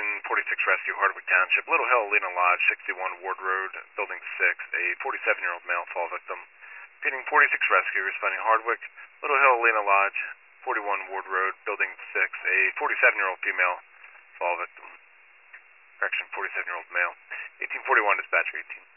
Correction 46 Rescue, Hardwick Township, Little Hill, Lena Lodge, 61 Ward Road, Building 6. A 47-year-old male fall victim. Repeating 46 Rescue, responding Hardwick, Little Hill, Lena Lodge, 41 Ward Road, Building 6. A 47-year-old female fall victim. Correction 47-year-old male. 1841, dispatcher 18.